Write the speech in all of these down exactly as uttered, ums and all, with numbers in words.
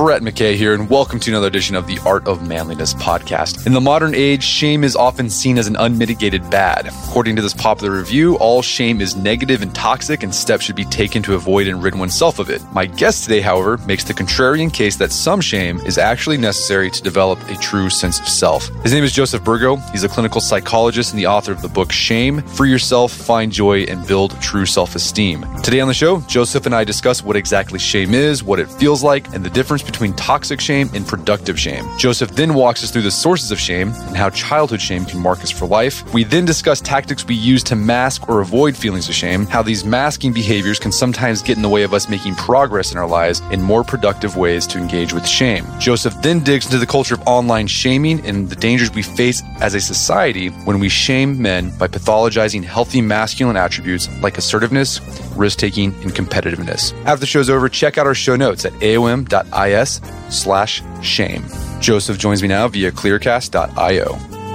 Brett McKay here, and welcome to another edition of the Art of Manliness podcast. In the modern age, shame is often seen as an unmitigated bad. According to this popular review, all shame is negative and toxic, and steps should be taken to avoid and rid oneself of it. My guest today, however, makes the contrarian case that some shame is actually necessary to develop a true sense of self. His name is Joseph Burgo. He's a clinical psychologist and the author of the book Shame: Free Yourself, Find Joy, and Build True Self-Esteem. Today on the show, Joseph and I discuss what exactly shame is, what it feels like, and the difference between toxic shame and productive shame. Joseph then walks us through the sources of shame and how childhood shame can mark us for life. We then discuss tactics we use to mask or avoid feelings of shame, how these masking behaviors can sometimes get in the way of us making progress in our lives, and more productive ways to engage with shame. Joseph then digs into the culture of online shaming and the dangers we face as a society when we shame men by pathologizing healthy masculine attributes like assertiveness, risk-taking, and competitiveness. After the show's over, check out our show notes at aom.is slash shame. Joseph joins me now via clearcast dot io.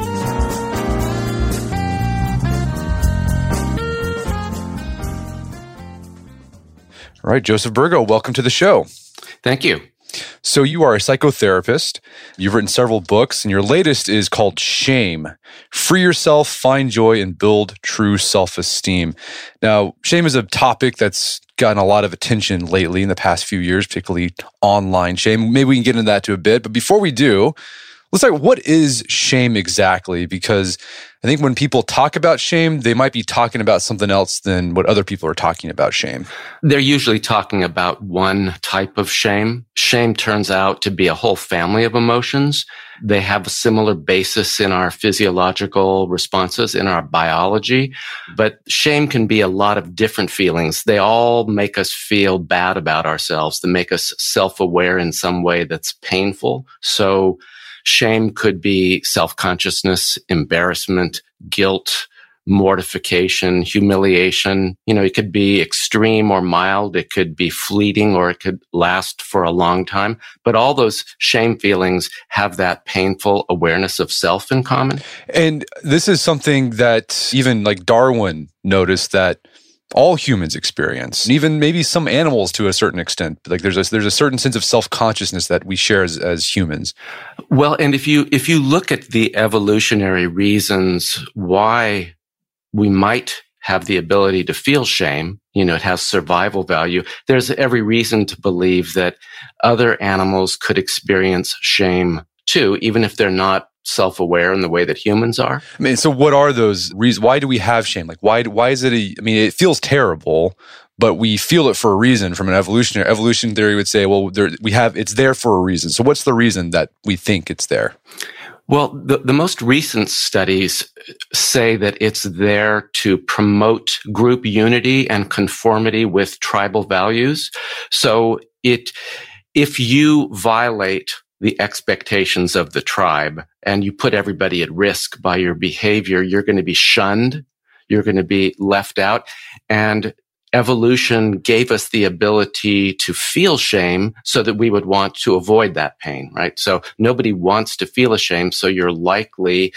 All right, Joseph Burgo, welcome to the show. Thank you. So you are a psychotherapist. You've written several books, and your latest is called Shame: Free Yourself, Find Joy, and Build True Self-Esteem. Now, shame is a topic that's gotten a lot of attention lately in the past few years, particularly online shame. Maybe we can get into that to a bit. But before we do, let's talk, what is shame exactly? Because I think when people talk about shame, they might be talking about something else than what other people are talking about shame. They're usually talking about one type of shame. Shame turns out to be a whole family of emotions. They have a similar basis in our physiological responses, in our biology. But shame can be a lot of different feelings. They all make us feel bad about ourselves. They make us self-aware in some way that's painful. So shame could be self-consciousness, embarrassment, guilt, mortification, humiliation. You know, it could be extreme or mild. It could be fleeting, or it could last for a long time. But all those shame feelings have that painful awareness of self in common. And this is something that even like Darwin noticed that all humans experience, and even maybe some animals to a certain extent. Like there's a, there's a certain sense of self-consciousness that we share as, as humans. Well, and if you if you look at the evolutionary reasons why we might have the ability to feel shame, you know, it has survival value. There's every reason to believe that other animals could experience shame too, even if they're not self-aware in the way that humans are. I mean, so what are those reasons? Why do we have shame? Like, why, why is it a, I mean, it feels terrible, but we feel it for a reason. From an evolutionary, evolution theory would say, well, there, we have, it's there for a reason. So what's the reason that we think it's there? Well, the, the most recent studies say that it's there to promote group unity and conformity with tribal values. So it, if you violate the expectations of the tribe and you put everybody at risk by your behavior, you're going to be shunned. You're going to be left out. And evolution gave us the ability to feel shame so that we would want to avoid that pain, right? So nobody wants to feel ashamed. So you're likely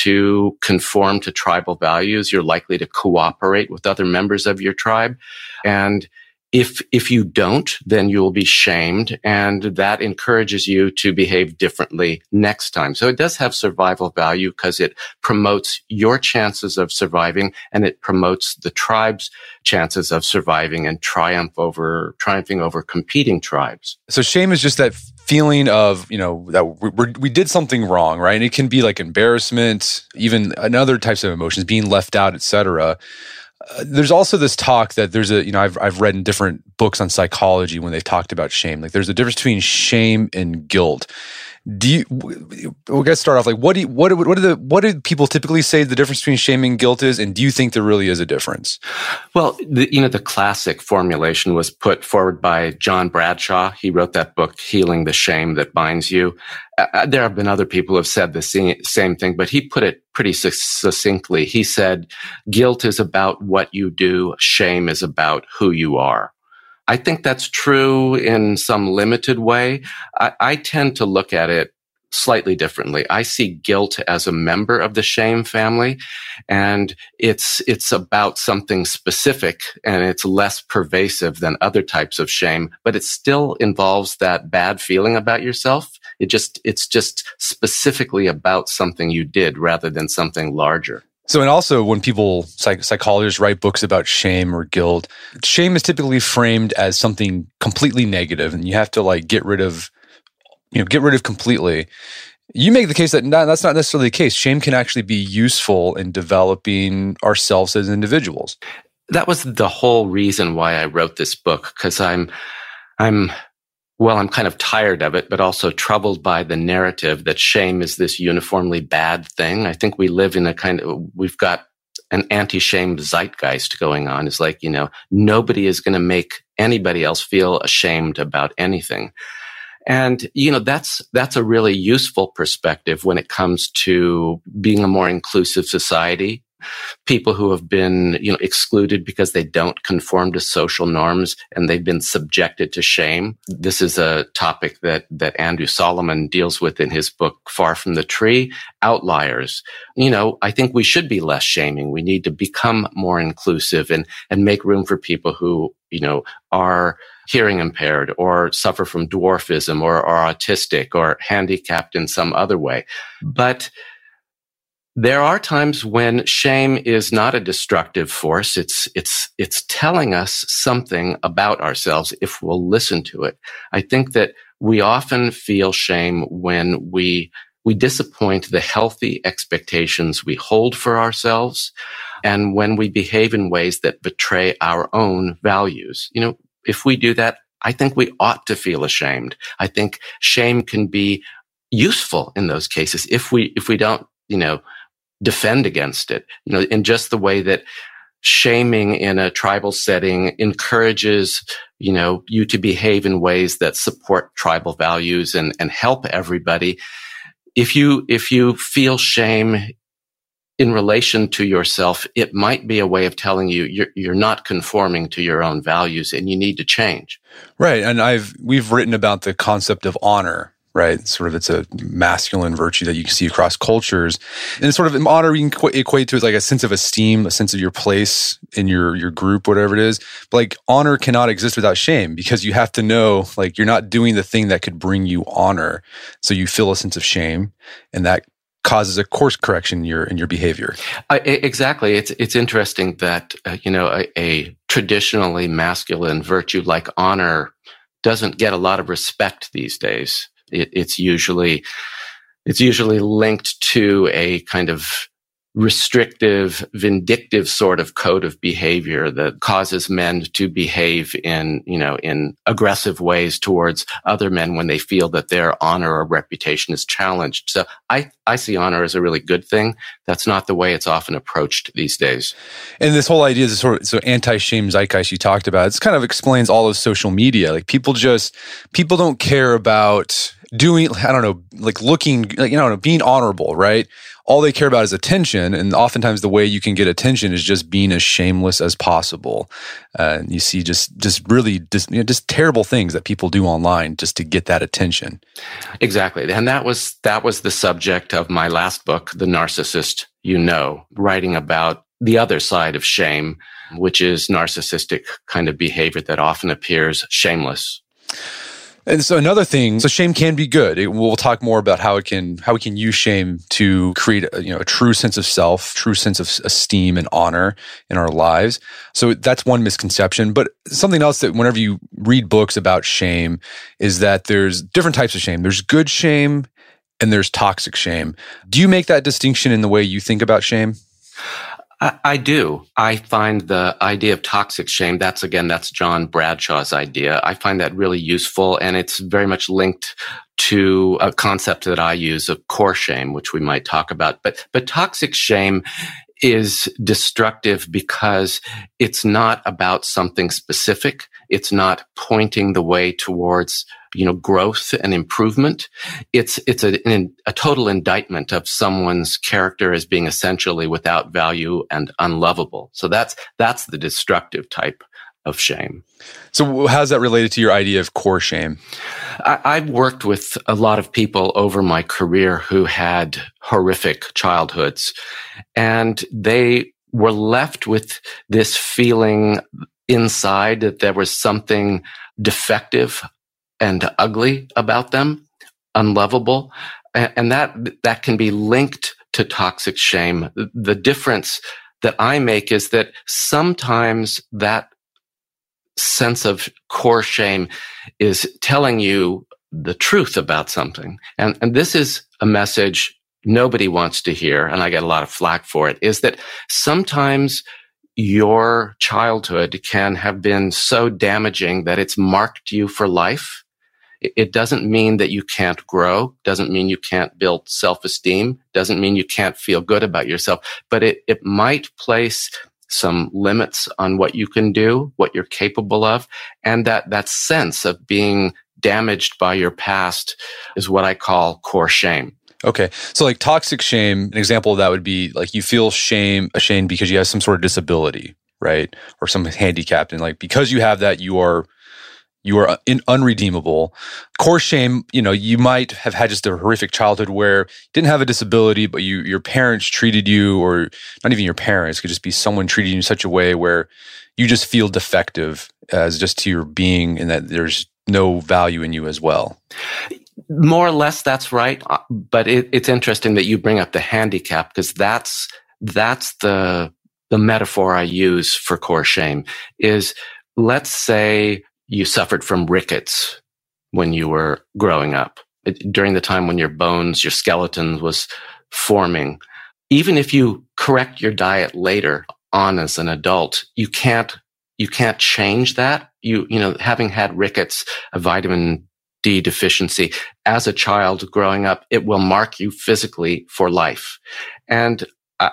to conform to tribal values. You're likely to cooperate with other members of your tribe. And If, if you don't, then you will be shamed, and that encourages you to behave differently next time. So it does have survival value because it promotes your chances of surviving, and it promotes the tribe's chances of surviving and triumph over, triumphing over competing tribes. So shame is just that feeling of, you know, that we we did something wrong, right? And it can be like embarrassment, even other types of emotions, being left out, et cetera. Uh, there's also this talk that there's a, you know, I've I've read in different books on psychology when they've talked about shame. Like there's a difference between shame and guilt. Do you, we'll get start off like, what do you, what, what are the, what do people typically say the difference between shame and guilt is? And do you think there really is a difference? Well, the, you know, the classic formulation was put forward by John Bradshaw. He wrote that book, Healing the Shame That Binds You. Uh, there have been other people who have said the same, same thing, but he put it pretty succinctly. He said, guilt is about what you do. Shame is about who you are. I think that's true in some limited way. I, I tend to look at it slightly differently. I see guilt as a member of the shame family, and it's it's about something specific, and it's less pervasive than other types of shame, but it still involves that bad feeling about yourself. It just it's just specifically about something you did rather than something larger. So, and also when people, psych- psychologists write books about shame or guilt, shame is typically framed as something completely negative, and you have to like get rid of, you know, get rid of completely. You make the case that not, that's not necessarily the case. Shame can actually be useful in developing ourselves as individuals. That was the whole reason why I wrote this book, because I'm, I'm, well, I'm kind of tired of it, but also troubled by the narrative that shame is this uniformly bad thing. I think we live in a kind of, we've got an anti-shame zeitgeist going on. It's like, you know, nobody is going to make anybody else feel ashamed about anything. And, you know, that's, that's a really useful perspective when it comes to being a more inclusive society. People who have been, you know, excluded because they don't conform to social norms and they've been subjected to shame. This is a topic that, that Andrew Solomon deals with in his book, Far from the Tree, Outliers. You know, I think we should be less shaming. We need to become more inclusive and, and make room for people who, you know, are hearing impaired or suffer from dwarfism or are autistic or handicapped in some other way. But there are times when shame is not a destructive force. It's, it's, it's telling us something about ourselves if we'll listen to it. I think that we often feel shame when we, we disappoint the healthy expectations we hold for ourselves and when we behave in ways that betray our own values. You know, if we do that, I think we ought to feel ashamed. I think shame can be useful in those cases if we, if we don't, you know, defend against it, you know, in just the way that shaming in a tribal setting encourages, you know, you to behave in ways that support tribal values and, and help everybody. If you, if you feel shame in relation to yourself, it might be a way of telling you you're, you're not conforming to your own values and you need to change. Right. And I've, we've written about the concept of honor. Right. Sort of, it's a masculine virtue that you can see across cultures. And it's sort of honor you can equate to as like a sense of esteem, a sense of your place in your, your group, whatever it is. But like honor cannot exist without shame because you have to know like you're not doing the thing that could bring you honor. So you feel a sense of shame and that causes a course correction in your, in your behavior. Uh, exactly. It's, it's interesting that, uh, you know, a, a traditionally masculine virtue like honor doesn't get a lot of respect these days. It, it's usually, it's usually linked to a kind of restrictive, vindictive sort of code of behavior that causes men to behave in, you know, in aggressive ways towards other men when they feel that their honor or reputation is challenged. So I, I see honor as a really good thing. That's not the way it's often approached these days. And this whole idea is sort of, so anti-shame zeitgeist you talked about, it kind of explains all of social media. Like people just, people don't care about doing, I don't know, like looking, like, you know, being honorable, right? All they care about is attention. And oftentimes the way you can get attention is just being as shameless as possible. Uh, and you see just, just really just, you know, just terrible things that people do online just to get that attention. Exactly. And that was, that was the subject of my last book, The Narcissist You Know, writing about the other side of shame, which is narcissistic kind of behavior that often appears shameless. And so another thing, so shame can be good. It, we'll talk more about how it can, how we can use shame to create a, you know, a true sense of self, true sense of esteem and honor in our lives. So that's one misconception. But something else that whenever you read books about shame is that there's different types of shame. There's good shame and there's toxic shame. Do you make that distinction in the way you think about shame? I, I do. I find the idea of toxic shame, that's again, that's John Bradshaw's idea. I find that really useful, and it's very much linked to a concept that I use of core shame, which we might talk about. But, but toxic shame is destructive because it's not about something specific. It's not pointing the way towards, you know, growth and improvement. It's, it's a, an, a total indictment of someone's character as being essentially without value and unlovable. So that's, that's the destructive type of shame. So how's that related to your idea of core shame? I, I've worked with a lot of people over my career who had horrific childhoods, and they were left with this feeling inside that there was something defective and ugly about them, unlovable. And that, that can be linked to toxic shame. The difference that I make is that sometimes that sense of core shame is telling you the truth about something. And, and this is a message nobody wants to hear, and I get a lot of flack for it, is that sometimes your childhood can have been so damaging that it's marked you for life. It doesn't mean that you can't grow, doesn't mean you can't build self-esteem, doesn't mean you can't feel good about yourself, but it, it might place some limits on what you can do, what you're capable of, and that, that sense of being damaged by your past is what I call core shame. Okay. So like toxic shame, an example of that would be like you feel shame, ashamed because you have some sort of disability, right? Or some handicap. And like because you have that, you are you are in, unredeemable. Core shame, you know, you might have had just a horrific childhood where you didn't have a disability, but you your parents treated you, or not even your parents, it could just be someone treating you in such a way where you just feel defective as just to your being, and that there's no value in you as well. More or less, that's right. But it, it's interesting that you bring up the handicap, because that's that's the the metaphor I use for core shame. Is, let's say you suffered from rickets when you were growing up, during the time when your bones, your skeleton was forming. Even if you correct your diet later on as an adult, you can't you can't change that. You you know, having had rickets, a vitamin D deficiency as a child growing up, it will mark you physically for life. And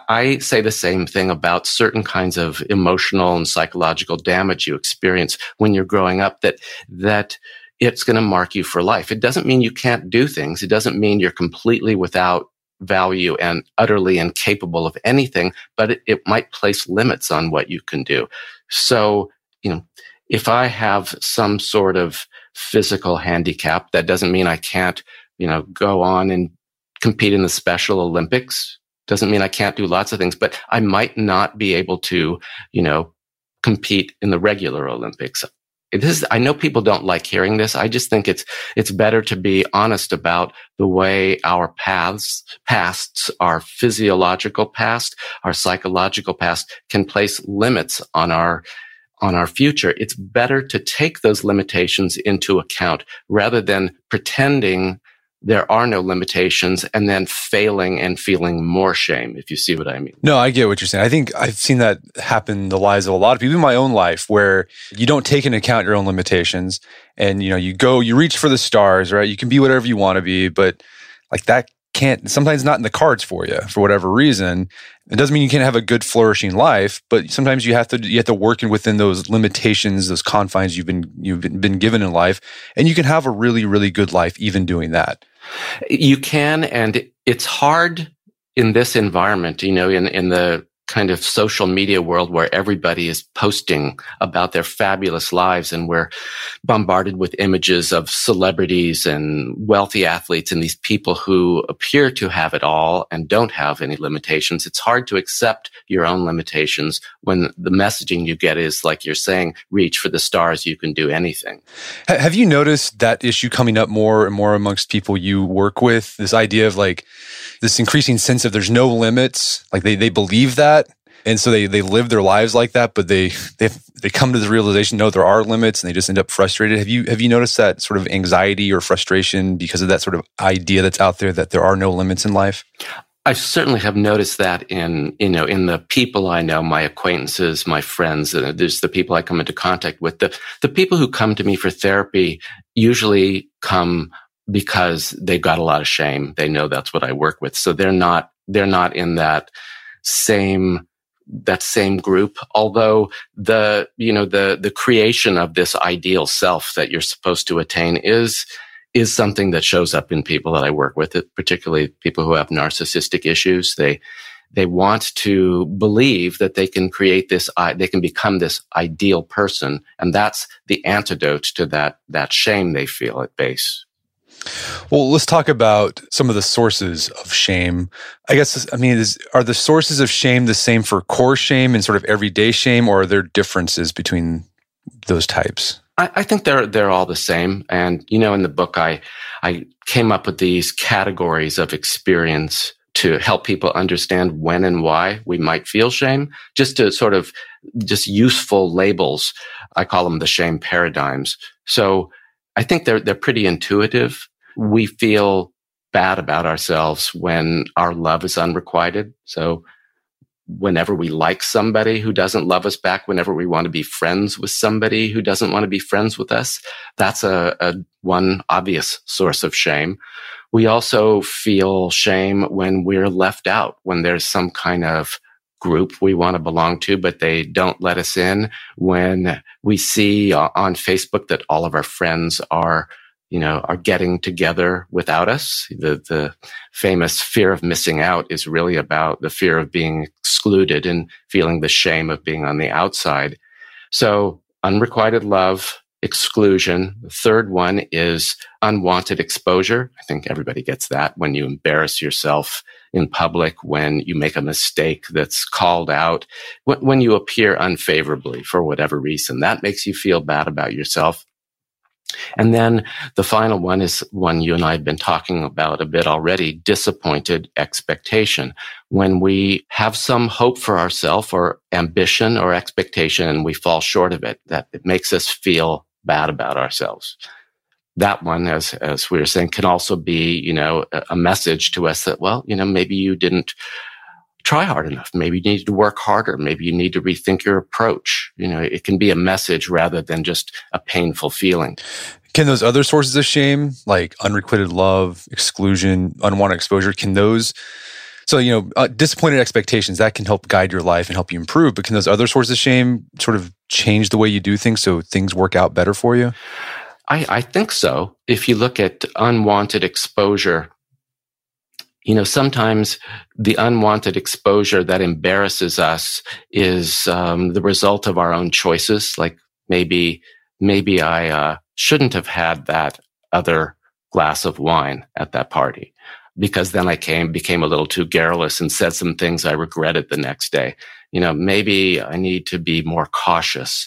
I say the same thing about certain kinds of emotional and psychological damage you experience when you're growing up, that, that it's going to mark you for life. It doesn't mean you can't do things. It doesn't mean you're completely without value and utterly incapable of anything, but it, it might place limits on what you can do. So, you know, if I have some sort of physical handicap, that doesn't mean I can't, you know, go on and compete in the Special Olympics. Doesn't mean I can't do lots of things, but I might not be able to, you know, compete in the regular Olympics. This is, I know people don't like hearing this. I just think it's, it's better to be honest about the way our paths, pasts, our physiological past, our psychological past can place limits on our on our future. It's better to take those limitations into account rather than pretending there are no limitations and then failing and feeling more shame, if you see what I mean. No, I get what you're saying. I think I've seen that happen in the lives of a lot of people, in my own life, where you don't take into account your own limitations, and you know, you go, you reach for the stars, right? You can be whatever you want to be, but like that can't, sometimes not in the cards for you for whatever reason. It doesn't mean you can't have a good, flourishing life, but sometimes you have to you have to work in within those limitations, those confines you've been you've been, been given in life, and you can have a really, really good life even doing that. You can, and it's hard in this environment, you know, in, in the kind of social media world where everybody is posting about their fabulous lives, and we're bombarded with images of celebrities and wealthy athletes and these people who appear to have it all and don't have any limitations. It's hard to accept your own limitations when the messaging you get is, like you're saying, reach for the stars, you can do anything. Have you noticed that issue coming up more and more amongst people you work with? This idea of like this increasing sense of there's no limits, like they, they believe that. And so they, they live their lives like that, but they, they, they come to the realization, no, there are limits, and they just end up frustrated. Have you, have you noticed that sort of anxiety or frustration because of that sort of idea that's out there that there are no limits in life? I certainly have noticed that in, you know, in the people I know, my acquaintances, my friends, uh, there's the people I come into contact with. The, the people who come to me for therapy usually come because they've got a lot of shame. They know that's what I work with. So they're not, they're not in that same, that same group. Although the, you know, the, the creation of this ideal self that you're supposed to attain is, is something that shows up in people that I work with, particularly people who have narcissistic issues. They, they want to believe that they can create this, uh, they can become this ideal person. And that's the antidote to that, that shame they feel at base. Well, let's talk about some of the sources of shame. I guess, I mean, is, are the sources of shame the same for core shame and sort of everyday shame, or are there differences between those types? I, I think they're they're all the same. And, you know, in the book, I I came up with these categories of experience to help people understand when and why we might feel shame, just to sort of just useful labels. I call them the shame paradigms. So I think they're they're pretty intuitive. We feel bad about ourselves when our love is unrequited. So whenever we like somebody who doesn't love us back, whenever we want to be friends with somebody who doesn't want to be friends with us, that's a, a one obvious source of shame. We also feel shame when we're left out, when there's some kind of group we want to belong to, but they don't let us in. When we see on Facebook that all of our friends are, you know, are getting together without us. The, the famous fear of missing out is really about the fear of being excluded and feeling the shame of being on the outside. So unrequited love, exclusion. The third one is unwanted exposure. I think everybody gets that when you embarrass yourself in public, when you make a mistake that's called out, when you appear unfavorably for whatever reason. That makes you feel bad about yourself. And then the final one is one you and I have been talking about a bit already, disappointed expectation. When we have some hope for ourselves or ambition or expectation and we fall short of it, that it makes us feel bad about ourselves. That one, as as we were saying, can also be, you know, a message to us that, well, you know, maybe you didn't try hard enough. Maybe you need to work harder. Maybe you need to rethink your approach. You know, it can be a message rather than just a painful feeling. Can those other sources of shame, like unrequited love, exclusion, unwanted exposure, can those, so, you know, uh, disappointed expectations, that can help guide your life and help you improve, but can those other sources of shame sort of change the way you do things so things work out better for you? I, I think so. If you look at unwanted exposure, you know, sometimes the unwanted exposure that embarrasses us is um, the result of our own choices. Like maybe, maybe I uh, shouldn't have had that other glass of wine at that party, because then I came became a little too garrulous and said some things I regretted the next day. You know, maybe I need to be more cautious.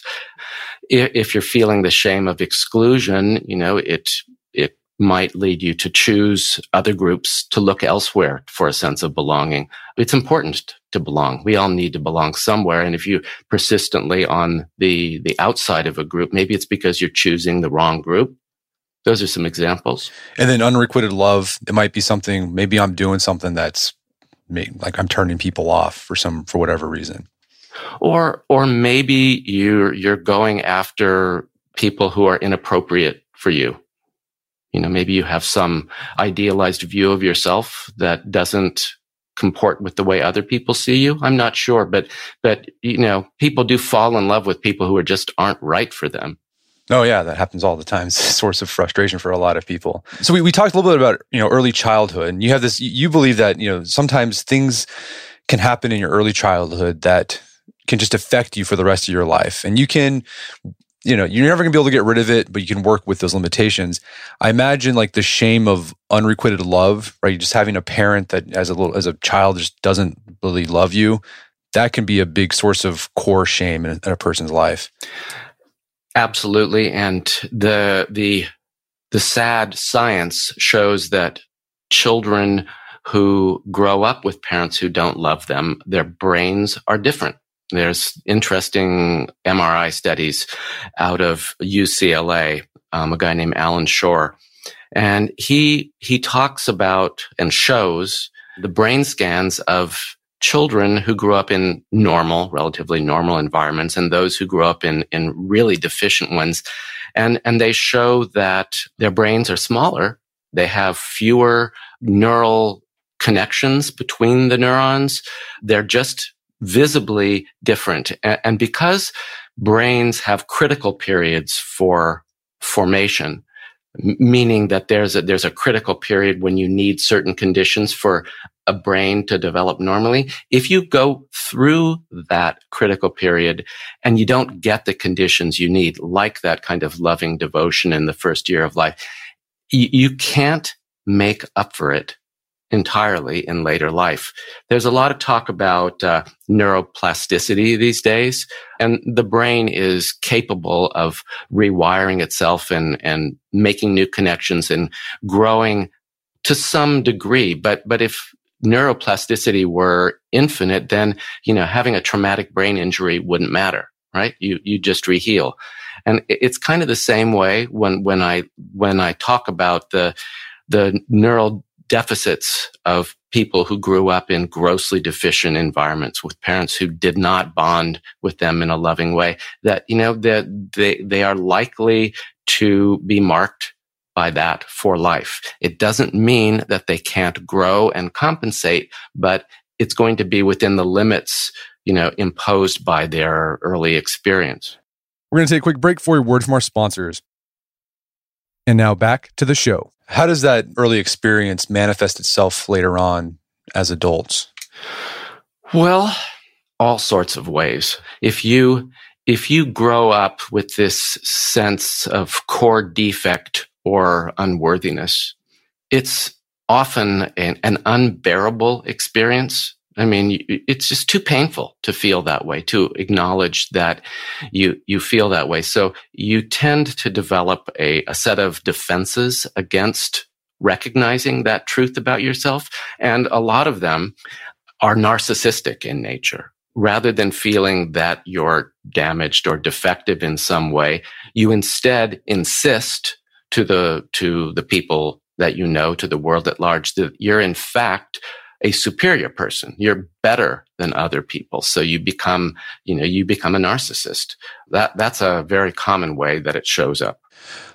If you're feeling the shame of exclusion, you know, it it might lead you to choose other groups, to look elsewhere for a sense of belonging. It's important to belong. We all need to belong somewhere. And if you persistently on the, the outside of a group, maybe it's because you're choosing the wrong group. Those are some examples. And then unrequited love, it might be something, maybe I'm doing something that's like I'm turning people off for some, for whatever reason. Or, or maybe you're, you're going after people who are inappropriate for you. You know, maybe you have some idealized view of yourself that doesn't comport with the way other people see you. I'm not sure, but, but, you know, people do fall in love with people who are just aren't right for them. Oh yeah, that happens all the time. It's a source of frustration for a lot of people. So we, we talked a little bit about, you know, early childhood, and you have this, you believe that, you know, sometimes things can happen in your early childhood that can just affect you for the rest of your life. And you can, you know, you're never gonna be able to get rid of it, but you can work with those limitations. I imagine like the shame of unrequited love, right? Just having a parent that as a little, as a child just doesn't really love you. That can be a big source of core shame in a, in a person's life. Absolutely. And the, the, the sad science shows that children who grow up with parents who don't love them, their brains are different. There's interesting M R I studies out of U C L A, um, a guy named Alan Shore. And he, he talks about and shows the brain scans of children who grew up in normal, relatively normal environments, and those who grew up in, in really deficient ones. And, and they show that their brains are smaller. They have fewer neural connections between the neurons. They're just visibly different. And because brains have critical periods for formation, meaning that there's a, there's a critical period when you need certain conditions for a brain to develop normally. If you go through that critical period and you don't get the conditions you need, like that kind of loving devotion in the first year of life, you, you can't make up for it entirely in later life. There's a lot of talk about uh, neuroplasticity these days, and the brain is capable of rewiring itself and, and making new connections and growing to some degree. But, but if neuroplasticity were infinite, then, you know, having a traumatic brain injury wouldn't matter, right? You, you just reheal. And it's kind of the same way when, when I, when I talk about the, the neural deficits of people who grew up in grossly deficient environments with parents who did not bond with them in a loving way, that, you know, that they, they are likely to be marked by that for life. It doesn't mean that they can't grow and compensate, but it's going to be within the limits, you know, imposed by their early experience. We're going to take a quick break for a word from our sponsors. And now back to the show. How does that early experience manifest itself later on as adults? Well, all sorts of ways. If you, if you grow up with this sense of core defect or unworthiness, it's often an, an unbearable experience. I mean, it's just too painful to feel that way, to acknowledge that you, you feel that way. So you tend to develop a, a set of defenses against recognizing that truth about yourself. And a lot of them are narcissistic in nature. Rather than feeling that you're damaged or defective in some way, you instead insist to the, to the people that you know, to the world at large, that you're in fact a superior person. You're better than other people. So you become, you know, you become a narcissist. That, that's a very common way that it shows up.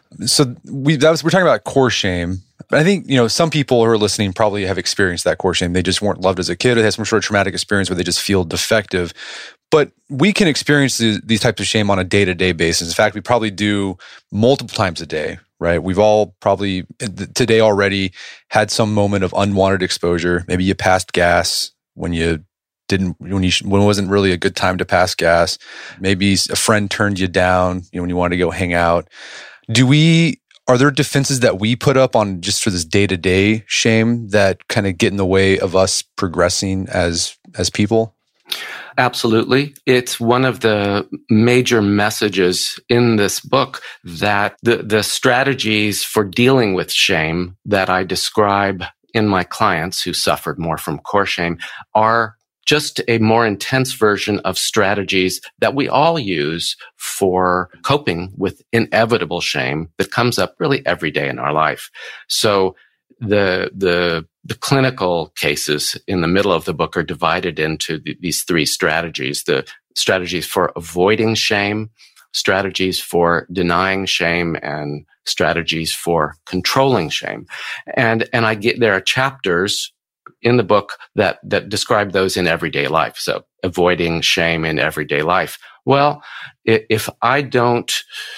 So we, that was, we're talking about core shame. But I think, you know, some people who are listening probably have experienced that core shame. They just weren't loved as a kid, or they had some sort of traumatic experience where they just feel defective. But we can experience these, these types of shame on a day-to-day basis. In fact, we probably do multiple times a day, right? We've all probably today already had some moment of unwanted exposure. Maybe you passed gas when you didn't, when you when it wasn't really a good time to pass gas. Maybe a friend turned you down, you know, when you wanted to go hang out. Do we, are there defenses that we put up on just for this day-to-day shame that kind of get in the way of us progressing as as people? Absolutely. It's one of the major messages in this book that the, the strategies for dealing with shame that I describe in my clients who suffered more from core shame are just a more intense version of strategies that we all use for coping with inevitable shame that comes up really every day in our life. So the, the, the clinical cases in the middle of the book are divided into the, these three strategies: the strategies for avoiding shame, strategies for denying shame, and strategies for controlling shame. And, and I get, there are chapters in the book that, that describe those in everyday life. So avoiding shame in everyday life. Well, if I don't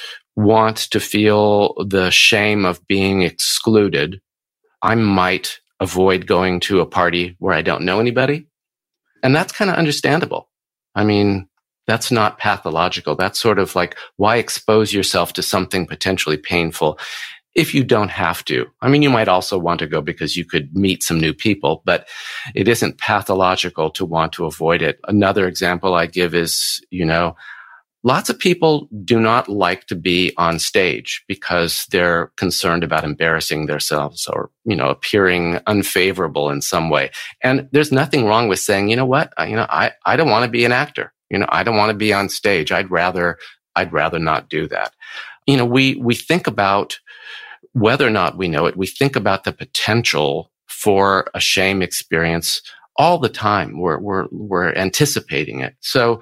want to feel the shame of being excluded, I might avoid going to a party where I don't know anybody. And that's kind of understandable. I mean, that's not pathological. That's sort of like, why expose yourself to something potentially painful if you don't have to? I mean, you might also want to go because you could meet some new people, but it isn't pathological to want to avoid it. Another example I give is, you know, lots of people do not like to be on stage because they're concerned about embarrassing themselves or, you know, appearing unfavorable in some way. And there's nothing wrong with saying, you know what, you know, I, I don't want to be an actor. You know, I don't want to be on stage. I'd rather, I'd rather not do that. You know, we, we think about whether or not we know it, we think about the potential for a shame experience all the time. We're, we're, we're anticipating it. So,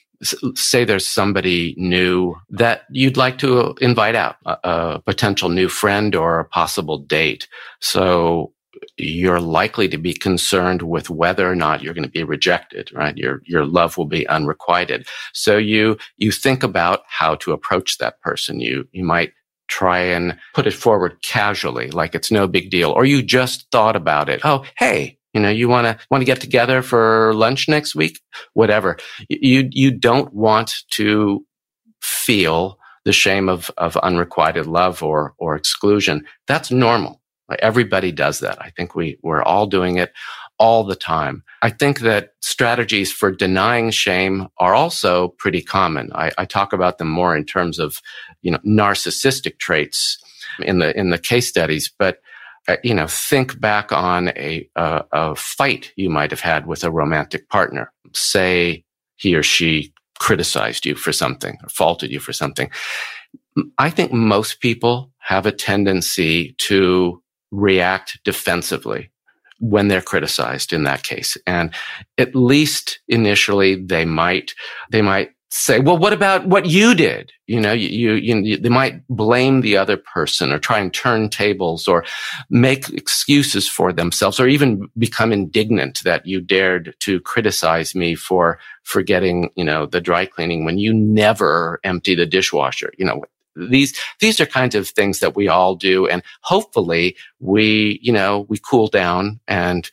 say there's somebody new that you'd like to invite out, a, a potential new friend or a possible date. So you're likely to be concerned with whether or not you're going to be rejected, right? Your, your love will be unrequited. So you, you think about how to approach that person. You, you might try and put it forward casually, like it's no big deal, or you just thought about it. Oh, hey, you know, you want to want to get together for lunch next week? Whatever. You you don't want to feel the shame of of unrequited love or or exclusion. That's normal. Everybody does that. I think we we're all doing it all the time. I think that strategies for denying shame are also pretty common. I, I talk about them more in terms of, you know, narcissistic traits in the in the case studies. But uh, you know, think back on a, a a fight you might have had with a romantic partner. Say he or she criticized you for something or faulted you for something. I think most people have a tendency to react defensively when they're criticized in that case. And at least initially they might, they might say, well, what about what you did? You know, you, you, you, they might blame the other person or try and turn tables or make excuses for themselves or even become indignant that you dared to criticize me for forgetting, you know, the dry cleaning when you never empty the dishwasher. You know, These, these are kinds of things that we all do. And hopefully we, you know, we cool down and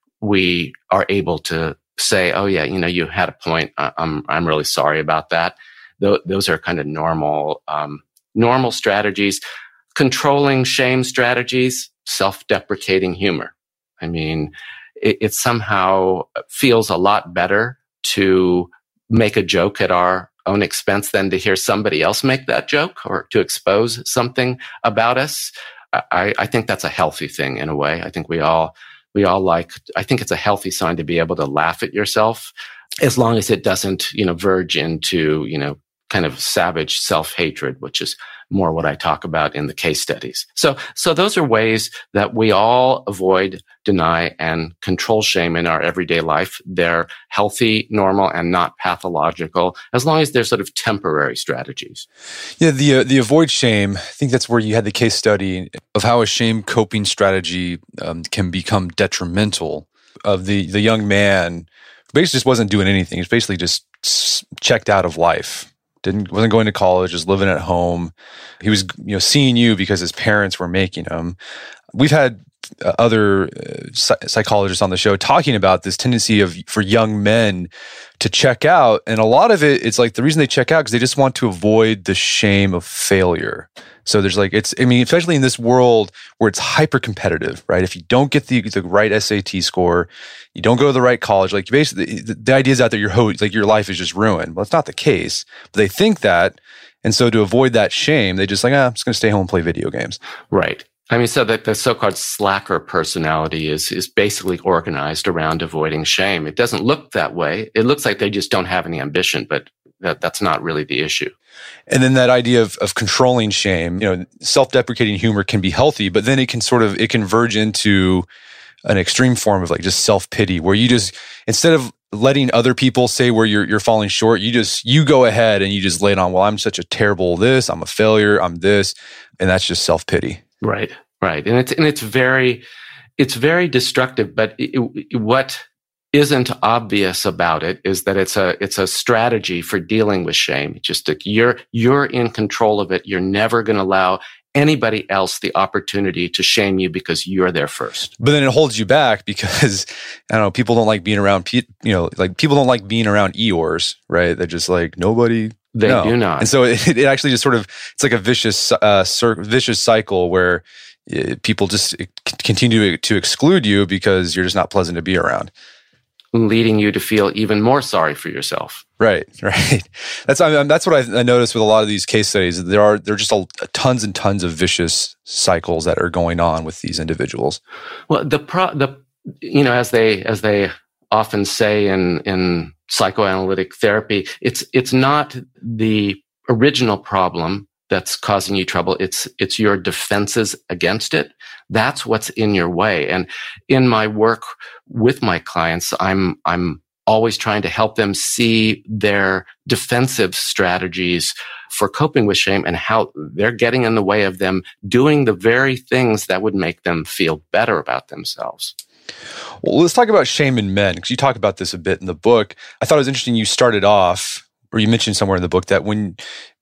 we are able to say, oh yeah, you know, you had a point. I'm, I'm really sorry about that. Th- those are kind of normal, um, normal strategies. Controlling shame strategies, self-deprecating humor. I mean, it, it somehow feels a lot better to make a joke at our own expense than to hear somebody else make that joke or to expose something about us. I, I think that's a healthy thing in a way. I think we all, we all like, I think it's a healthy sign to be able to laugh at yourself as long as it doesn't, you know, verge into, you know, kind of savage self-hatred, which is more what I talk about in the case studies. So, so those are ways that we all avoid, deny, and control shame in our everyday life. They're healthy, normal, and not pathological, as long as they're sort of temporary strategies. Yeah, the uh, the avoid shame, I think that's where you had the case study of how a shame coping strategy um, can become detrimental. Of the, the young man who basically just wasn't doing anything. He was basically just checked out of life. Didn't wasn't going to college, just living at home. He was, you know, seeing you because his parents were making him. We've had uh, other uh, psychologists on the show talking about this tendency of for young men to check out, and a lot of it, it's like the reason they check out because they just want to avoid the shame of failure. So there's like, it's, I mean, especially in this world where it's hyper competitive, right? If you don't get the, the right S A T score, you don't go to the right college, like basically the, the idea is out there, your ho- like your life is just ruined. Well, it's not the case, but they think that. And so to avoid that shame, they just like, ah, I'm just going to stay home and play video games. Right. I mean, so that the so-called slacker personality is, is basically organized around avoiding shame. It doesn't look that way. It looks like they just don't have any ambition, but that, that's not really the issue. And then that idea of, of controlling shame, you know, self-deprecating humor can be healthy, but then it can sort of, it can verge into an extreme form of like just self-pity where you just, instead of letting other people say where you're, you're falling short, you just, you go ahead and you just lay it on, well, I'm such a terrible this, I'm a failure, I'm this, and that's just self-pity. Right, right. And it's, and it's very, it's very destructive, but it, it, what isn't obvious about it is that it's a, it's a strategy for dealing with shame. It's just that you're, you're in control of it. You're never going to allow anybody else the opportunity to shame you because you're there first. But then it holds you back because, I don't know, people don't like being around, you know, like people don't like being around Eeyores, right? They're just like, nobody. They no. do not. And so it, it actually just sort of, it's like a vicious, uh, cir- vicious cycle where uh, people just continue to exclude you because you're just not pleasant to be around. Leading you to feel even more sorry for yourself. Right, right. That's I mean, that's what I, I noticed with a lot of these case studies. There are there are just a, a tons and tons of vicious cycles that are going on with these individuals. Well, the pro, the you know as they as they often say in in psychoanalytic therapy, it's it's not the original problem that's causing you trouble. It's it's your defenses against it. That's what's in your way. And in my work with my clients, I'm I'm always trying to help them see their defensive strategies for coping with shame and how they're getting in the way of them doing the very things that would make them feel better about themselves. Well, let's talk about shame in men, because you talk about this a bit in the book. I thought it was interesting you started off, or you mentioned somewhere in the book, that when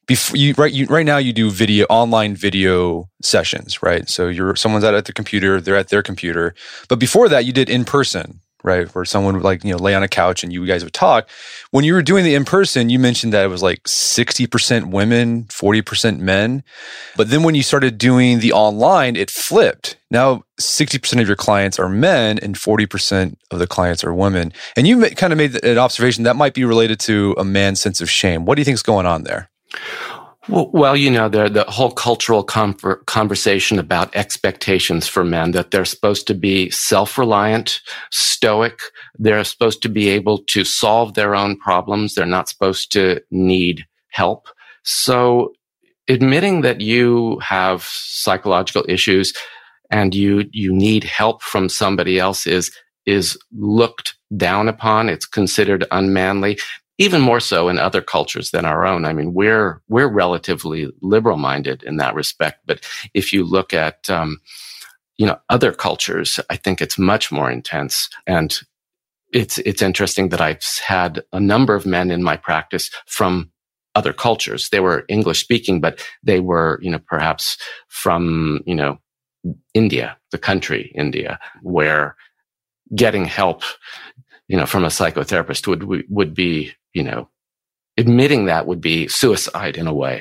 before you right you right now you do video online video sessions, right? So you're someone's out at the computer, they're at their computer. But before that, you did in person, right? Where someone would like, you know, lay on a couch and you guys would talk. When you were doing the in person, you mentioned that it was like sixty percent women, forty percent men. But then when you started doing the online, it flipped. Now sixty percent of your clients are men and forty percent of the clients are women. And you kind of made an observation that might be related to a man's sense of shame. What do you think is going on there? Well, well, you know, the, the whole cultural com- conversation about expectations for men, that they're supposed to be self-reliant, stoic. They're supposed to be able to solve their own problems. They're not supposed to need help. So admitting that you have psychological issues and you, you need help from somebody else is, is looked down upon. It's considered unmanly. Even more so in other cultures than our own. I mean, we're we're relatively liberal-minded in that respect. But if you look at, um, you know, other cultures, I think it's much more intense. And it's it's interesting that I've had a number of men in my practice from other cultures. They were English-speaking, but they were, you know, perhaps from, you know, India, the country India, where getting help, you know, from a psychotherapist would would be, you know, admitting that would be suicide in a way.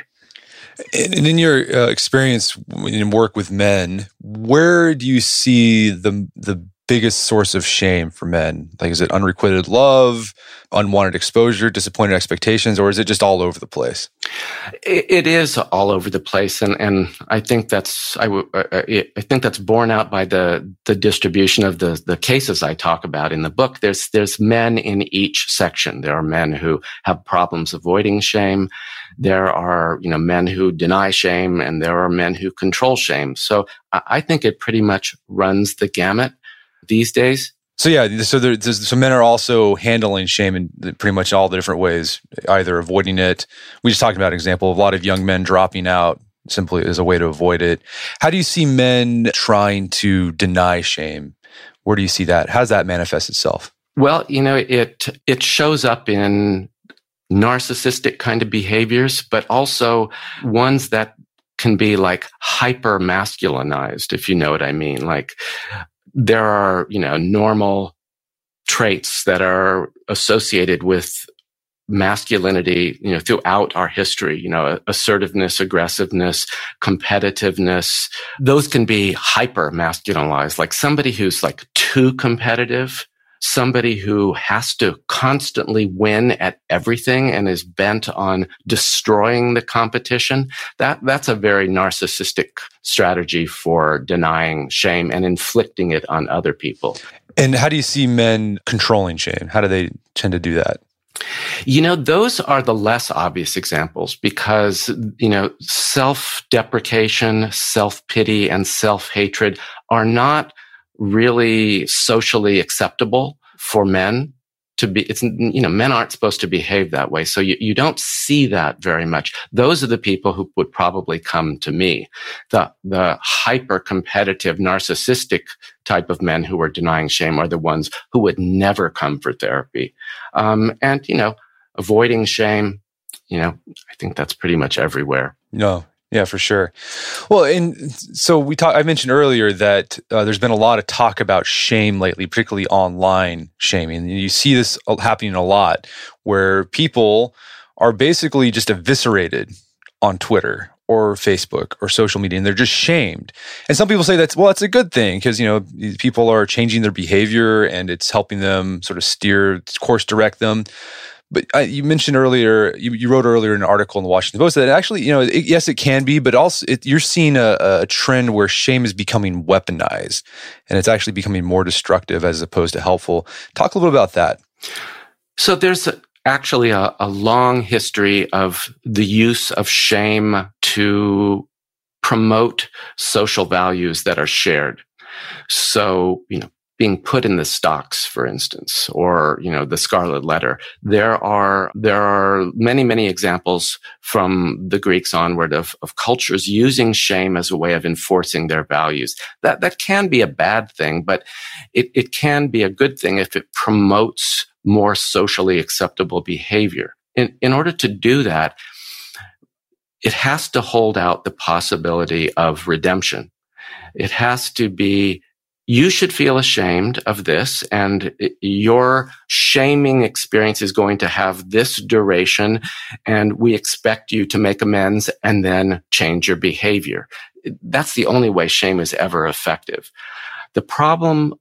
And in your uh, experience in work with men, where do you see the the biggest source of shame for men? Like, is it unrequited love, unwanted exposure, disappointed expectations, or is it just all over the place? It, it is all over the place, and and I think that's I, w- I think that's borne out by the the distribution of the the cases I talk about in the book. There's there's men in each section. There are men who have problems avoiding shame. There are, you know, men who deny shame, and there are men who control shame. So I, I think it pretty much runs the gamut these days. So yeah, so there, so men are also handling shame in pretty much all the different ways, either avoiding it. We just talked about an example of a lot of young men dropping out simply as a way to avoid it. How do you see men trying to deny shame? Where do you see that? How does that manifest itself? Well, you know, it it shows up in narcissistic kind of behaviors, but also ones that can be like hyper masculinized, if you know what I mean. Like, there are, you know, normal traits that are associated with masculinity, you know, throughout our history, you know, assertiveness, aggressiveness, competitiveness. Those can be hyper masculinized, like somebody who's like too competitive, somebody who has to constantly win at everything and is bent on destroying the competition. That, that's a very narcissistic strategy for denying shame and inflicting it on other people. And how do you see men controlling shame? How do they tend to do that? You know, those are the less obvious examples because, you know, self-deprecation, self-pity, and self-hatred are not really socially acceptable for men to be. It's, you know, men aren't supposed to behave that way. So you, you don't see that very much. Those are the people who would probably come to me. The, the hyper competitive, narcissistic type of men who are denying shame are the ones who would never come for therapy. Um, and, you know, avoiding shame, you know, I think that's pretty much everywhere. No. Yeah, for sure. Well, and so we talked. I mentioned earlier that uh, there's been a lot of talk about shame lately, particularly online shaming. And you see this happening a lot, where people are basically just eviscerated on Twitter or Facebook or social media, and they're just shamed. And some people say that's well, that's a good thing because you know people are changing their behavior and it's helping them sort of steer, course direct them. But uh, you mentioned earlier, you, you wrote earlier in an article in the Washington Post that actually, you know, it, yes, it can be, but also it, you're seeing a, a trend where shame is becoming weaponized and it's actually becoming more destructive as opposed to helpful. Talk a little bit about that. So there's a, actually a, a long history of the use of shame to promote social values that are shared. So, you know, being put in the stocks, for instance, or, you know, the Scarlet Letter. There are, there are many, many examples from the Greeks onward of, of cultures using shame as a way of enforcing their values. That, that can be a bad thing, but it, it can be a good thing if it promotes more socially acceptable behavior. In, in order to do that, it has to hold out the possibility of redemption. It has to be, you should feel ashamed of this, and your shaming experience is going to have this duration, and we expect you to make amends and then change your behavior. That's the only way shame is ever effective. The problem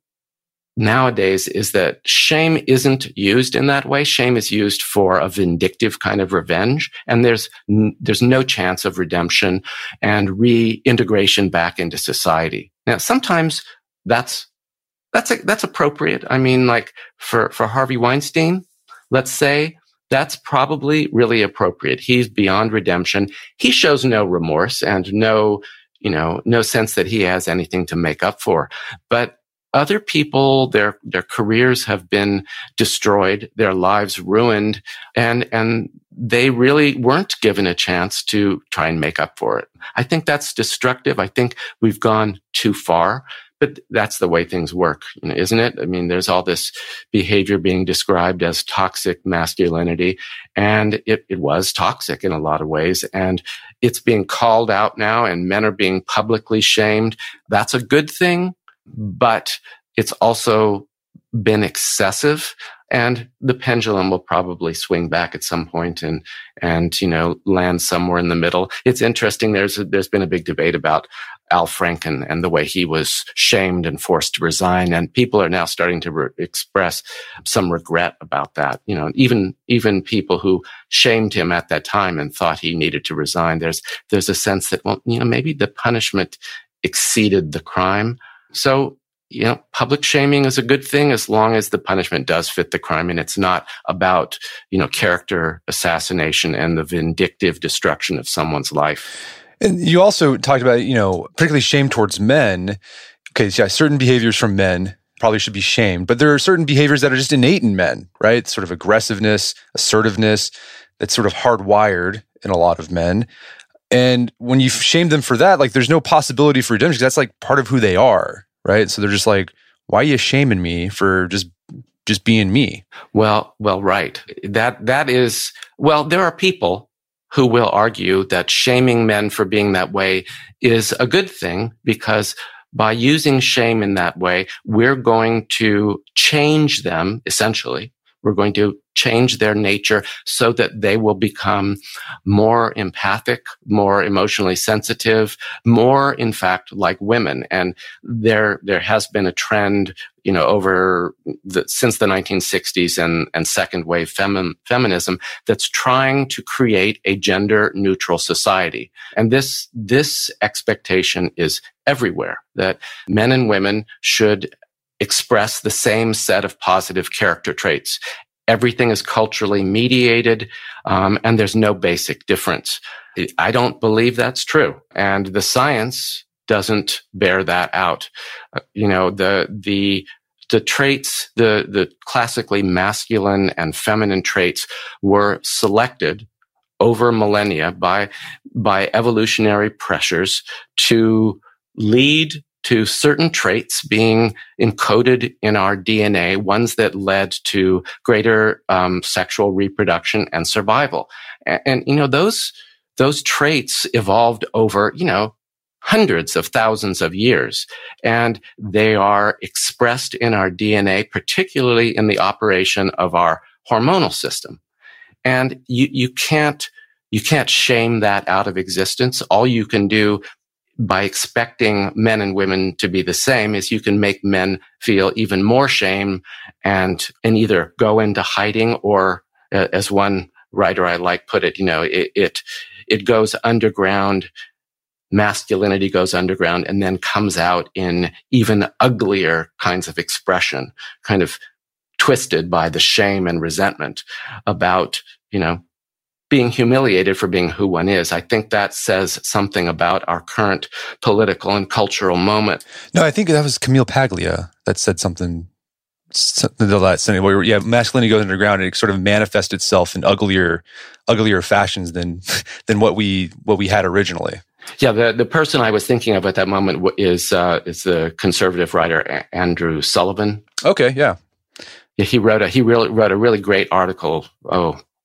nowadays is that shame isn't used in that way. Shame is used for a vindictive kind of revenge, and there's there's no chance of redemption and reintegration back into society. Now, sometimes That's, that's, that's appropriate. I mean, like for, for Harvey Weinstein, let's say that's probably really appropriate. He's beyond redemption. He shows no remorse and no, you know, no sense that he has anything to make up for. But other people, their, their careers have been destroyed, their lives ruined, and, and they really weren't given a chance to try and make up for it. I think that's destructive. I think we've gone too far. But that's the way things work, isn't it? I mean, there's all this behavior being described as toxic masculinity, and it, it was toxic in a lot of ways. And it's being called out now, and men are being publicly shamed. That's a good thing, but it's also been excessive. And the pendulum will probably swing back at some point and, and, you know, land somewhere in the middle. It's interesting. There's, a, there's been a big debate about Al Franken and the way he was shamed and forced to resign. And people are now starting to re- express some regret about that. You know, even, even people who shamed him at that time and thought he needed to resign. There's, there's a sense that, well, you know, maybe the punishment exceeded the crime. So, you know, public shaming is a good thing as long as the punishment does fit the crime and it's not about, you know, character assassination and the vindictive destruction of someone's life. And you also talked about, you know, particularly shame towards men. Okay, so yeah, certain behaviors from men probably should be shamed, but there are certain behaviors that are just innate in men, right? Sort of aggressiveness, assertiveness, that's sort of hardwired in a lot of men. And when you shame them for that, like there's no possibility for redemption because that's like part of who they are. Right. So they're just like, why are you shaming me for just just being me? Well, well, right. That that is, well, there are people who will argue that shaming men for being that way is a good thing because by using shame in that way, we're going to change them, essentially. We're going to change their nature so that they will become more empathic, more emotionally sensitive, more, in fact, like women. And there, there has been a trend, you know, over the, since the nineteen sixties and, and second wave femi- feminism that's trying to create a gender neutral society. And this, this expectation is everywhere that men and women should express the same set of positive character traits. Everything is culturally mediated, um, and there's no basic difference. I don't believe that's true, and the science doesn't bear that out. Uh, you know, the the the traits, the the classically masculine and feminine traits were selected over millennia by by evolutionary pressures to lead to certain traits being encoded in our D N A, ones that led to greater um, sexual reproduction and survival. And, and, you know, those, those traits evolved over, you know, hundreds of thousands of years. And they are expressed in our D N A, particularly in the operation of our hormonal system. And you, you can't, you can't shame that out of existence. All you can do by expecting men and women to be the same is you can make men feel even more shame and, and either go into hiding or, uh, as one writer I like put it, you know, it, it, it goes underground. Masculinity goes underground and then comes out in even uglier kinds of expression, kind of twisted by the shame and resentment about, you know, being humiliated for being who one is. I think that says something about our current political and cultural moment. No, I think that was Camille Paglia that said something, something to that saying where, yeah, masculinity goes underground and it sort of manifests itself in uglier, uglier fashions than than what we what we had originally. Yeah, the, the person I was thinking of at that moment is uh, is the conservative writer Andrew Sullivan. Okay, yeah, yeah he wrote a he really wrote a really great article. Oh.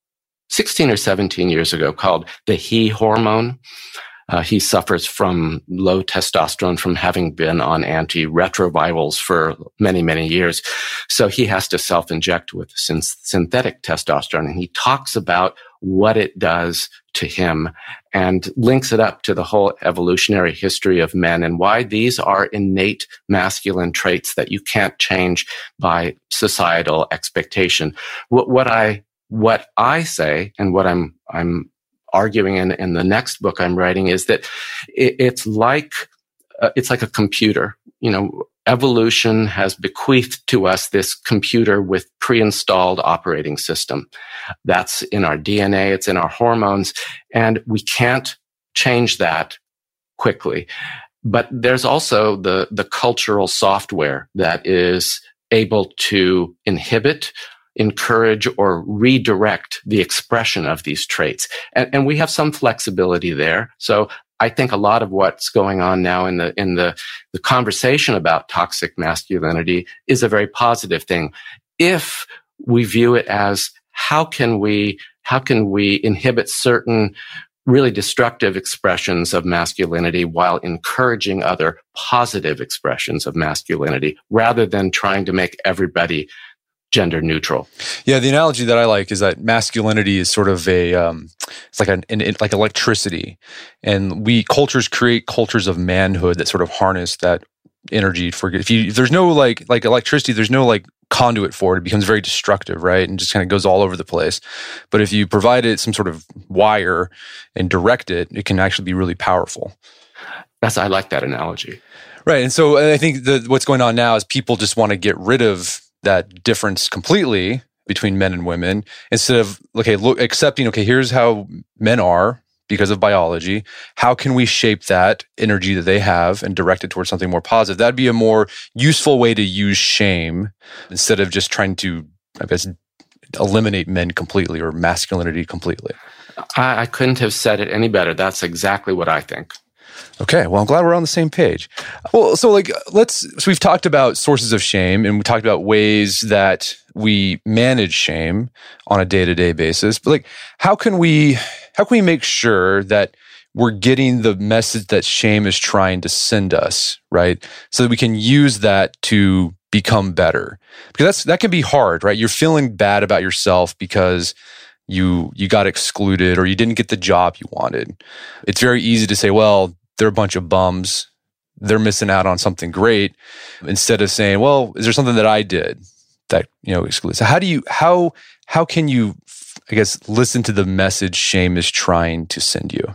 sixteen or seventeen years ago called the he hormone. Uh, he suffers from low testosterone from having been on antiretrovirals for many, many years. So he has to self-inject with syn- synthetic testosterone. And he talks about what it does to him and links it up to the whole evolutionary history of men and why these are innate masculine traits that you can't change by societal expectation. What, what I, what I say and what I'm, I'm, arguing in, in the next book I'm writing is that it, it's like uh, it's like a computer. You know, evolution has bequeathed to us this computer with pre-installed operating system. That's in our D N A, it's in our hormones, and we can't change that quickly. But there's also the the cultural software that is able to inhibit, encourage, or redirect the expression of these traits. And, and we have some flexibility there. So I think a lot of what's going on now in the, in the, the conversation about toxic masculinity is a very positive thing. If we view it as how can we, how can we inhibit certain really destructive expressions of masculinity while encouraging other positive expressions of masculinity rather than trying to make everybody gender neutral. Yeah, the analogy that I like is that masculinity is sort of a, um, it's like an, an like electricity, and we cultures create cultures of manhood that sort of harness that energy. For if you if there's no like like electricity, there's no like conduit for it. It becomes very destructive, right, and just kind of goes all over the place. But if you provide it some sort of wire and direct it, it can actually be really powerful. That's I like that analogy. Right, and so I think that what's going on now is people just want to get rid of that difference completely between men and women instead of, okay, look, accepting, okay, here's how men are because of biology. How can we shape that energy that they have and direct it towards something more positive? That'd be a more useful way to use shame instead of just trying to, I guess, eliminate men completely or masculinity completely. I, I couldn't have said it any better. That's exactly what I think. Okay, well, I'm glad we're on the same page. Well, so like, let's, so we've talked about sources of shame and we talked about ways that we manage shame on a day-to-day basis. But like, how can we, how can we make sure that we're getting the message that shame is trying to send us, right? So that we can use that to become better. Because that's, that can be hard, right? You're feeling bad about yourself because you, you got excluded or you didn't get the job you wanted. It's very easy to say, well, they're a bunch of bums. They're missing out on something great. Instead of saying, well, is there something that I did that, you know, excludes? So how do you, how, how can you, I guess, listen to the message shame is trying to send you?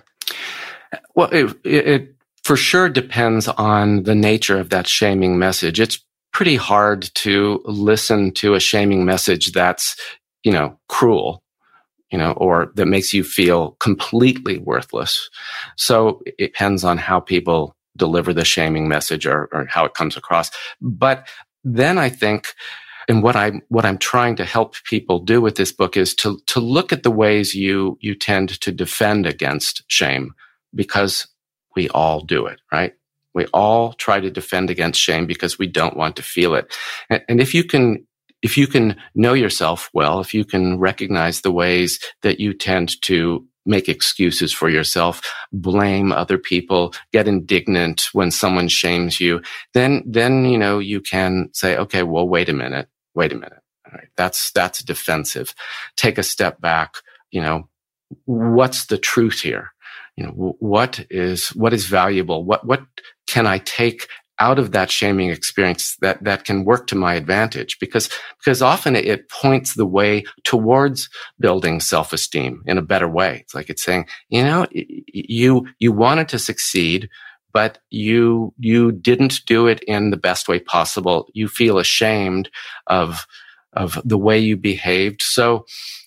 Well, it, it for sure depends on the nature of that shaming message. It's pretty hard to listen to a shaming message that's, you know, cruel, you know, or that makes you feel completely worthless. So it depends on how people deliver the shaming message or, or how it comes across. But then I think, and what I'm what I'm trying to help people do with this book is to to look at the ways you you tend to defend against shame, because we all do it, right? We all try to defend against shame because we don't want to feel it. And, and if you can If you can know yourself well, if you can recognize the ways that you tend to make excuses for yourself, blame other people, get indignant when someone shames you, then, then, you know, you can say, okay, well, wait a minute, wait a minute. All right. That's, that's defensive. Take a step back. You know, what's the truth here? You know, what is, what is valuable? What, what can I take out of that shaming experience that, that can work to my advantage? Because, because often it points the way towards building self-esteem in a better way. It's like it's saying, you know, you, you wanted to succeed, but you, you didn't do it in the best way possible. You feel ashamed of, of the way you behaved. So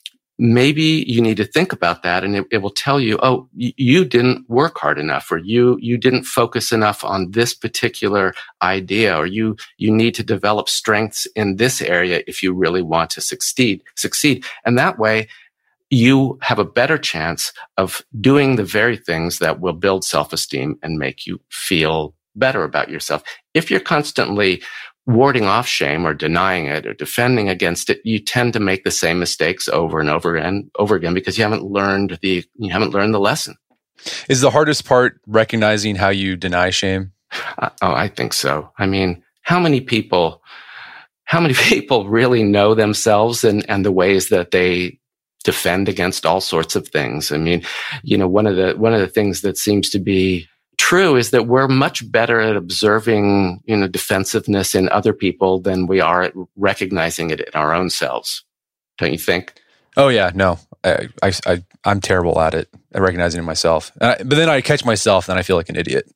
maybe you need to think about that, and it, it will tell you, oh, y- you didn't work hard enough, or you, you didn't focus enough on this particular idea, or you, you need to develop strengths in this area if you really want to succeed, succeed. And that way you have a better chance of doing the very things that will build self-esteem and make you feel better about yourself. If you're constantly warding off shame or denying it or defending against it, you tend to make the same mistakes over and over and over again because you haven't learned the you haven't learned the lesson. Is the hardest part recognizing how you deny shame? Uh, oh, I think so. I mean, how many people, how many people really know themselves and, and the ways that they defend against all sorts of things? I mean, you know, one of the, one of the things that seems to be true is that we're much better at observing, you know, defensiveness in other people than we are at recognizing it in our own selves. Don't you think? Oh yeah, no, I, I, I I'm terrible at it, at recognizing it myself. I, but then I catch myself, and I feel like an idiot.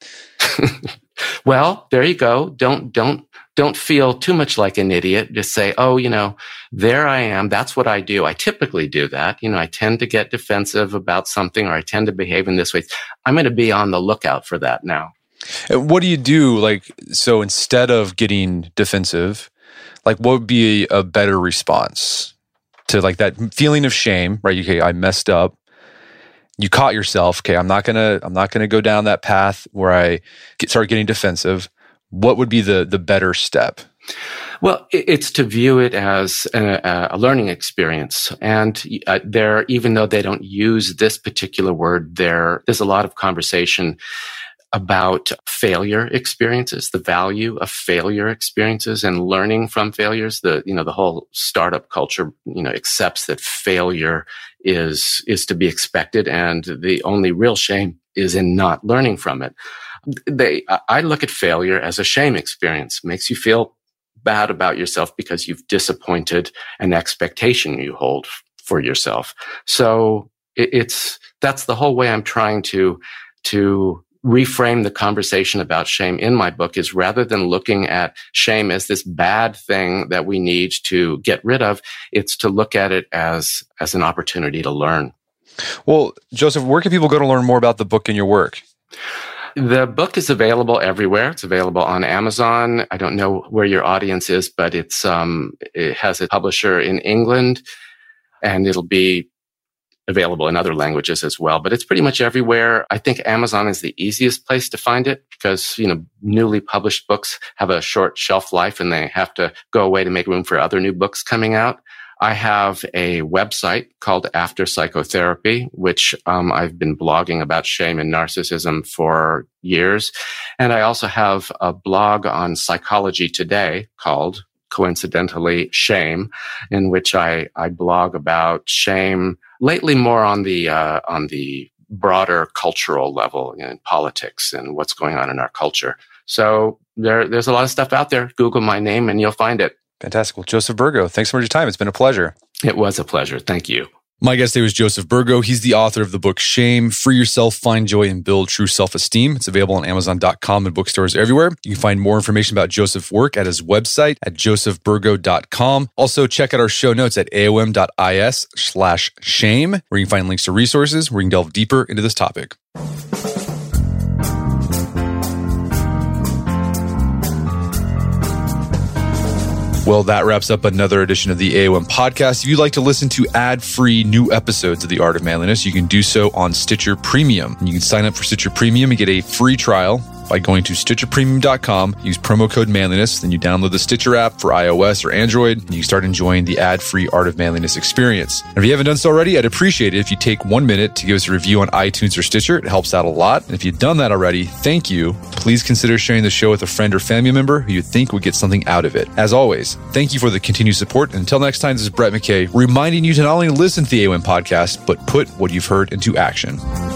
Well, there you go. Don't don't don't feel too much like an idiot. Just say, oh, you know, there I am. That's what I do. I typically do that. You know, I tend to get defensive about something, or I tend to behave in this way. I'm going to be on the lookout for that now. What do you do? Like, so instead of getting defensive, like, what would be a, a better response to like that feeling of shame? Right? Okay, I messed up. You caught yourself. Okay, I'm not gonna. I'm not gonna go down that path where I get, start getting defensive. What would be the the better step? Well, it's to view it as a, a learning experience, and uh, there, even though they don't use this particular word, there there's a lot of conversation about failure experiences, the value of failure experiences, and learning from failures. The you know the whole startup culture you know accepts that failure is is to be expected, and the only real shame is in not learning from it. They, I look at failure as a shame experience. It makes you feel bad about yourself because you've disappointed an expectation you hold for yourself. So it, it's that's the whole way I'm trying to to reframe the conversation about shame in my book, is rather than looking at shame as this bad thing that we need to get rid of, it's to look at it as as an opportunity to learn. Well, Joseph, where can people go to learn more about the book and your work? The book is available everywhere. It's available on Amazon. I don't know where your audience is, but it's um, it has a publisher in England, and it'll be available in other languages as well. But it's pretty much everywhere. I think Amazon is the easiest place to find it because, you know, newly published books have a short shelf life and they have to go away to make room for other new books coming out. I have a website called After Psychotherapy, which um, I've been blogging about shame and narcissism for years. And I also have a blog on Psychology Today called, coincidentally, Shame, in which I, I blog about shame, lately more on the uh, on the broader cultural level, you know, in politics and what's going on in our culture. So there, there's a lot of stuff out there. Google my name and you'll find it. Fantastic. Well, Joseph Burgo, thanks so much for your time. It's been a pleasure. It was a pleasure. Thank you. My guest today was Joseph Burgo. He's the author of the book Shame, Free Yourself, Find Joy, and Build True Self-Esteem. It's available on Amazon dot com and bookstores everywhere. You can find more information about Joseph's work at his website at joseph burgo dot com. Also, check out our show notes at aom dot is slash shame, where you can find links to resources where you can delve deeper into this topic. Well, that wraps up another edition of the A O M podcast. If you'd like to listen to ad-free new episodes of The Art of Manliness, you can do so on Stitcher Premium. You can sign up for Stitcher Premium and get a free trial by going to stitcher premium dot com, use promo code manliness, then you download the Stitcher app for iOS or Android, and you start enjoying the ad-free Art of Manliness experience. And if you haven't done so already, I'd appreciate it if you take one minute to give us a review on iTunes or Stitcher. It helps out a lot. And if you've done that already, thank you. Please consider sharing the show with a friend or family member who you think would get something out of it. As always, thank you for the continued support. And until next time, this is Brett McKay, reminding you to not only listen to the A O M podcast, but put what you've heard into action.